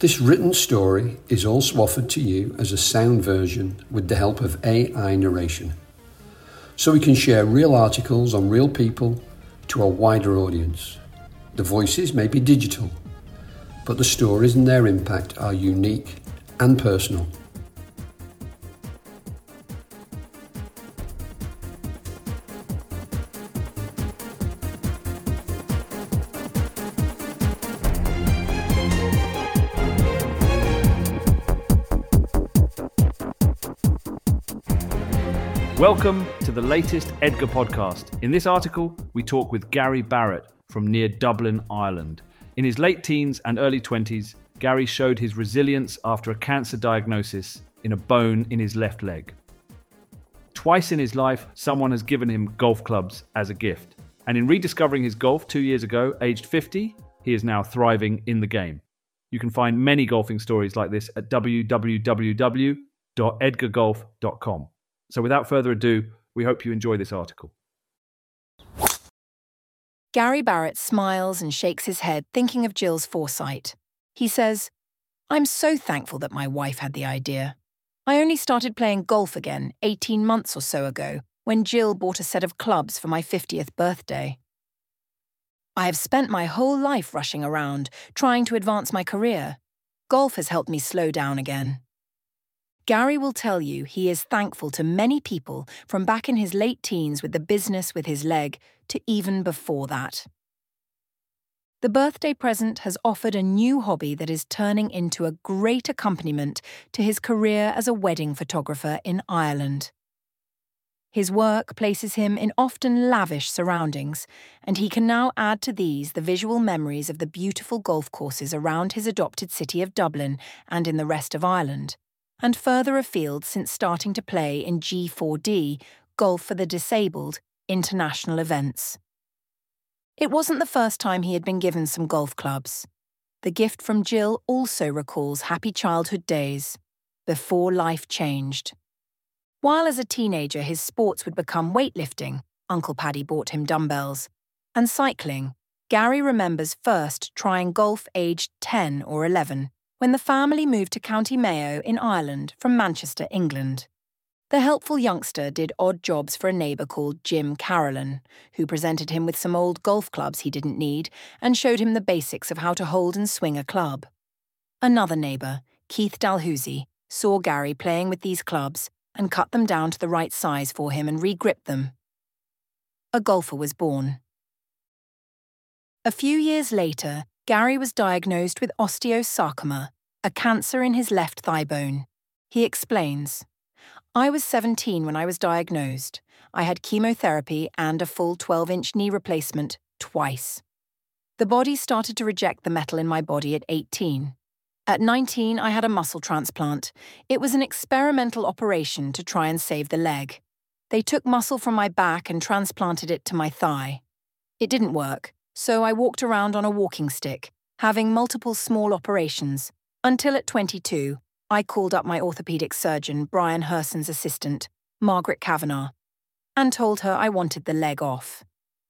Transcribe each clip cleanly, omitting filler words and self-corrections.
This written story is also offered to you as a sound version with the help of AI narration, so we can share real articles on real people to a wider audience. The voices may be digital, but the stories and their impact are unique and personal. Welcome to the latest Edgar podcast. In this article, we talk with Gary Barrett from near Dublin, Ireland. In his late teens and early 20s, Gary showed his resilience after a cancer diagnosis in a bone in his left leg. Twice in his life, someone has given him golf clubs as a gift. And in rediscovering his golf 2 years ago, aged 50, he is now thriving in the game. You can find many golfing stories like this at www.edgargolf.com. So without further ado, we hope you enjoy this article. Gary Barrett smiles and shakes his head, thinking of Jill's foresight. He says, "I'm so thankful that my wife had the idea. I only started playing golf again 18 months or so ago, when Jill bought a set of clubs for my 50th birthday. I have spent my whole life rushing around, trying to advance my career. Golf has helped me slow down again." Gary will tell you he is thankful to many people from back in his late teens with the business with his leg to even before that. The birthday present has offered a new hobby that is turning into a great accompaniment to his career as a wedding photographer in Ireland. His work places him in often lavish surroundings, and he can now add to these the visual memories of the beautiful golf courses around his adopted city of Dublin and in the rest of Ireland, and further afield since starting to play in G4D, Golf for the Disabled, international events. It wasn't the first time he had been given some golf clubs. The gift from Jill also recalls happy childhood days, before life changed. While as a teenager his sports would become weightlifting, Uncle Paddy bought him dumbbells, and cycling, Gary remembers first trying golf aged 10 or 11, when the family moved to County Mayo in Ireland from Manchester, England. The helpful youngster did odd jobs for a neighbour called Jim Carolan, who presented him with some old golf clubs he didn't need and showed him the basics of how to hold and swing a club. Another neighbour, Keith Dalhousie, saw Gary playing with these clubs and cut them down to the right size for him and re-gripped them. A golfer was born. A few years later, Gary was diagnosed with osteosarcoma, a cancer in his left thigh bone. He explains, "I was 17 when I was diagnosed. I had chemotherapy and a full 12-inch knee replacement twice. The body started to reject the metal in my body at 18. At 19, I had a muscle transplant. It was an experimental operation to try and save the leg. They took muscle from my back and transplanted it to my thigh. It didn't work. So I walked around on a walking stick, having multiple small operations, until at 22, I called up my orthopaedic surgeon, Brian Herson's assistant, Margaret Kavanagh, and told her I wanted the leg off.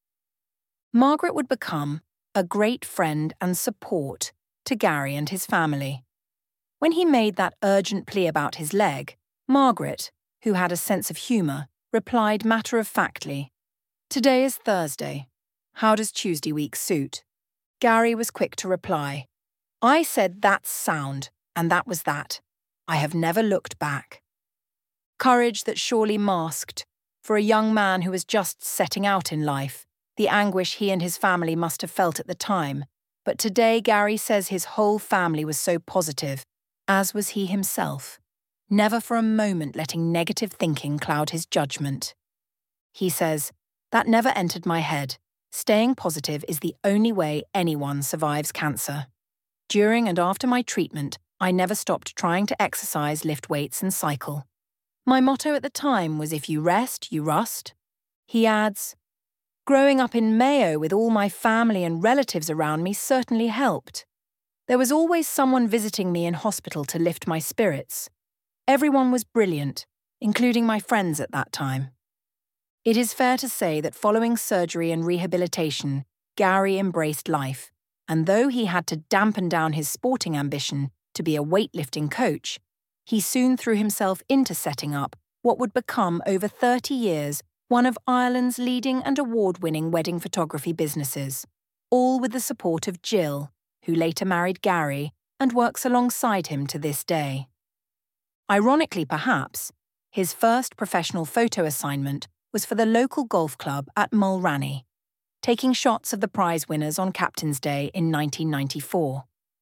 Margaret would become a great friend and support to Gary and his family. When he made that urgent plea about his leg, Margaret, who had a sense of humour, replied matter-of-factly, "Today is Thursday. How does Tuesday week suit?" Gary was quick to reply, "I said that's sound, and that was that. I have never looked back." Courage that surely masked, for a young man who was just setting out in life, the anguish he and his family must have felt at the time. But today Gary says his whole family was so positive, as was he himself, never for a moment letting negative thinking cloud his judgment. He says, "That never entered my head. Staying positive is the only way anyone survives cancer. During and after my treatment, I never stopped trying to exercise, lift weights, and cycle. My motto at the time was if you rest, you rust." He adds, "Growing up in Mayo with all my family and relatives around me certainly helped. There was always someone visiting me in hospital to lift my spirits. Everyone was brilliant, including my friends at that time." It is fair to say that following surgery and rehabilitation, Gary embraced life, and though he had to dampen down his sporting ambition, to be a weightlifting coach, he soon threw himself into setting up what would become over 30 years one of Ireland's leading and award-winning wedding photography businesses, all with the support of Jill, who later married Gary and works alongside him to this day. Ironically, perhaps, his first professional photo assignment was for the local golf club at Mulranny, taking shots of the prize winners on Captain's Day in 1994.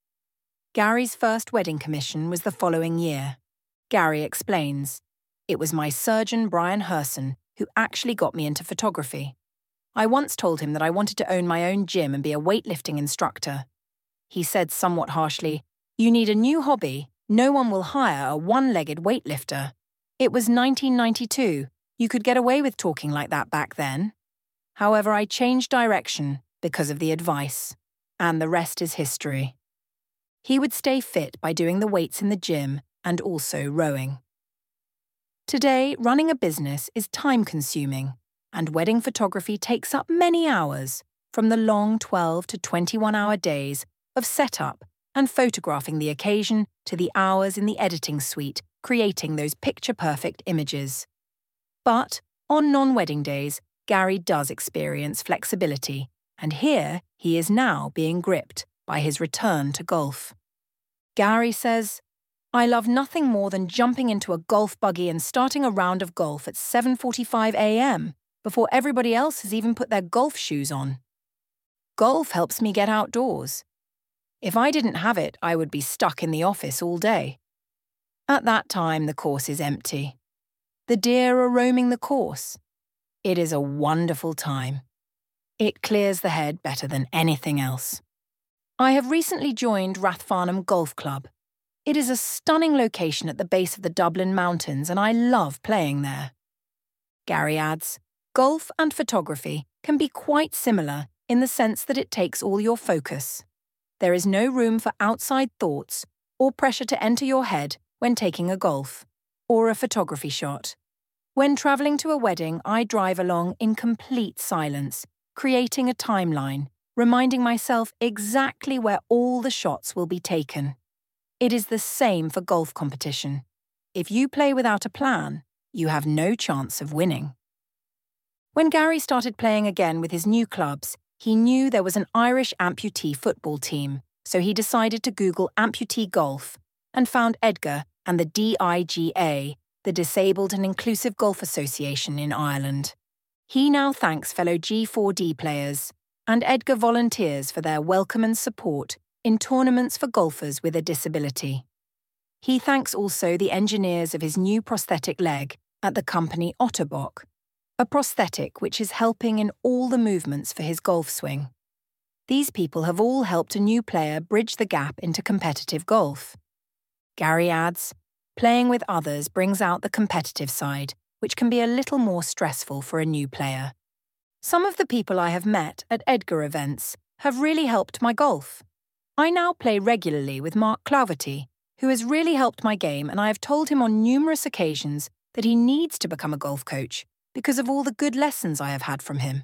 Gary's first wedding commission was the following year. Gary explains, "It was my surgeon Brian Herson who actually got me into photography. I once told him that I wanted to own my own gym and be a weightlifting instructor. He said somewhat harshly, 'You need a new hobby. No one will hire a one-legged weightlifter.' It was 1992. You could get away with talking like that back then. However, I changed direction because of the advice, and the rest is history." He would stay fit by doing the weights in the gym and also rowing. Today, running a business is time-consuming, and wedding photography takes up many hours, from the long 12 to 21-hour days of setup and photographing the occasion to the hours in the editing suite creating those picture-perfect images. But on non-wedding days, Gary does experience flexibility, and here he is now being gripped by his return to golf. Gary says, "I love nothing more than jumping into a golf buggy and starting a round of golf at 7:45 a.m. before everybody else has even put their golf shoes on. Golf helps me get outdoors. If I didn't have it, I would be stuck in the office all day. At that time, the course is empty. The deer are roaming the course. It is a wonderful time. It clears the head better than anything else. I have recently joined Rathfarnham Golf Club. It is a stunning location at the base of the Dublin Mountains, and I love playing there." Gary adds, "Golf and photography can be quite similar in the sense that it takes all your focus. There is no room for outside thoughts or pressure to enter your head when taking a golf or a photography shot. When travelling to a wedding, I drive along in complete silence, creating a timeline, reminding myself exactly where all the shots will be taken. It is the same for golf competition. If you play without a plan, you have no chance of winning." When Gary started playing again with his new clubs, he knew there was an Irish amputee football team, so he decided to Google amputee golf and found Edgar and the DIGA, the Disabled and Inclusive Golf Association in Ireland. He now thanks fellow G4D players, and Edgar volunteers for their welcome and support in tournaments for golfers with a disability. He thanks also the engineers of his new prosthetic leg at the company Otterbock, a prosthetic which is helping in all the movements for his golf swing. These people have all helped a new player bridge the gap into competitive golf. Gary adds, "Playing with others brings out the competitive side, which can be a little more stressful for a new player. Some of the people I have met at Edgar events have really helped my golf. I now play regularly with Mark Clougherty, who has really helped my game, and I have told him on numerous occasions that he needs to become a golf coach because of all the good lessons I have had from him."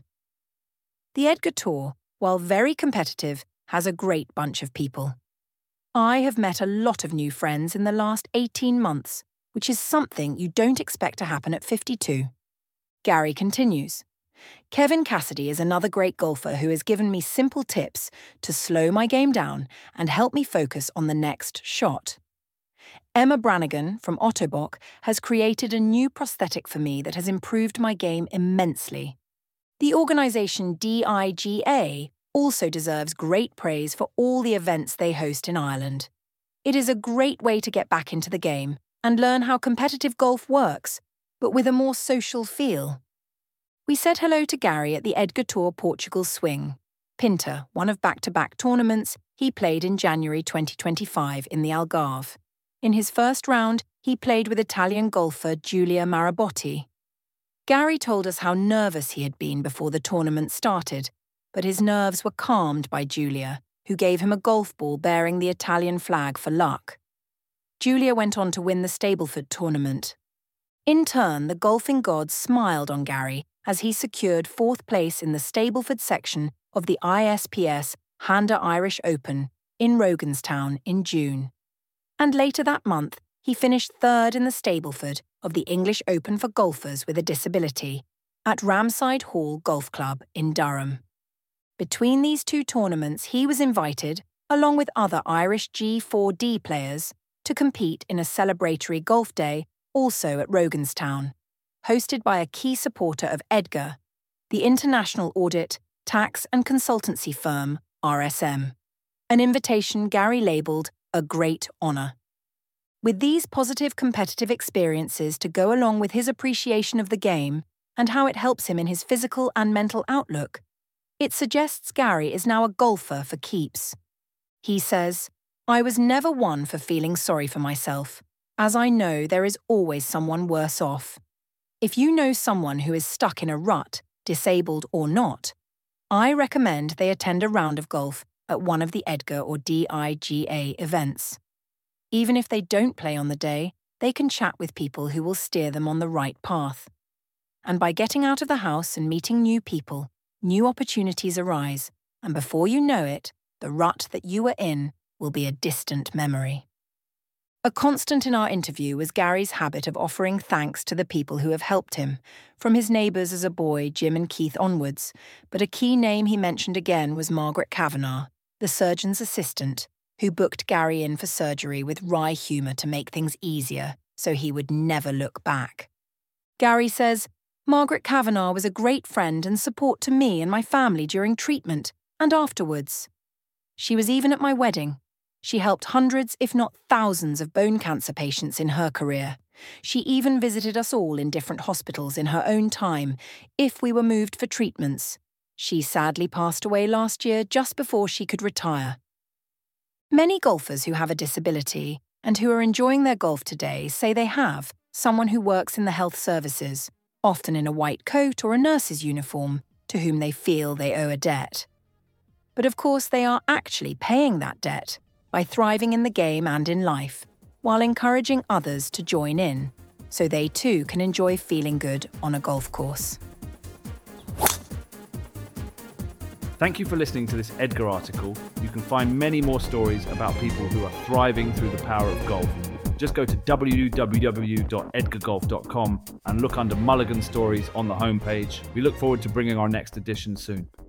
The Edgar Tour, while very competitive, has a great bunch of people. I have met a lot of new friends in the last 18 months, which is something you don't expect to happen at 52. Gary continues, "Kevin Cassidy is another great golfer who has given me simple tips to slow my game down and help me focus on the next shot. Emma Brannigan from Otterbock has created a new prosthetic for me that has improved my game immensely. The organisation DIGA also deserves great praise for all the events they host in Ireland. It is a great way to get back into the game and learn how competitive golf works, but with a more social feel." We said hello to Gary at the Edgar Tour Portugal Swing, Pinta, one of back-to-back tournaments he played in January 2025 in the Algarve. In his first round, he played with Italian golfer Giulia Marabotti. Gary told us how nervous he had been before the tournament started, but his nerves were calmed by Giulia, who gave him a golf ball bearing the Italian flag for luck. Giulia went on to win the Stableford tournament. In turn, the golfing gods smiled on Gary as he secured 4th place in the Stableford section of the ISPS Handa Irish Open in Roganstown in June. And later that month, he finished third in the Stableford of the English Open for golfers with a disability at Ramside Hall Golf Club in Durham. Between these two tournaments, he was invited, along with other Irish G4D players, to compete in a celebratory golf day also at Roganstown, hosted by a key supporter of Edgar, the international audit, tax and consultancy firm RSM, an invitation Gary labelled a great honour. With these positive competitive experiences to go along with his appreciation of the game and how it helps him in his physical and mental outlook, it suggests Gary is now a golfer for keeps. He says, "I was never one for feeling sorry for myself, as I know there is always someone worse off. If you know someone who is stuck in a rut, disabled or not, I recommend they attend a round of golf at one of the Edgar or DIGA events. Even if they don't play on the day, they can chat with people who will steer them on the right path. And by getting out of the house and meeting new people, new opportunities arise, and before you know it, the rut that you were in will be a distant memory." A constant in our interview was Gary's habit of offering thanks to the people who have helped him, from his neighbours as a boy, Jim and Keith onwards, but a key name he mentioned again was Margaret Kavanagh, the surgeon's assistant, who booked Gary in for surgery with wry humour to make things easier so he would never look back. Gary says, "Margaret Kavanagh was a great friend and support to me and my family during treatment and afterwards. She was even at my wedding. She helped hundreds, if not thousands, of bone cancer patients in her career. She even visited us all in different hospitals in her own time, if we were moved for treatments. She sadly passed away last year just before she could retire." Many golfers who have a disability and who are enjoying their golf today say they have someone who works in the health services, often in a white coat or a nurse's uniform, to whom they feel they owe a debt. But of course they are actually paying that debt by thriving in the game and in life, while encouraging others to join in, so they too can enjoy feeling good on a golf course. Thank you for listening to this Edgar article. You can find many more stories about people who are thriving through the power of golf. Just go to www.edgargolf.com and look under Mulligan Stories on the homepage. We look forward to bringing our next edition soon.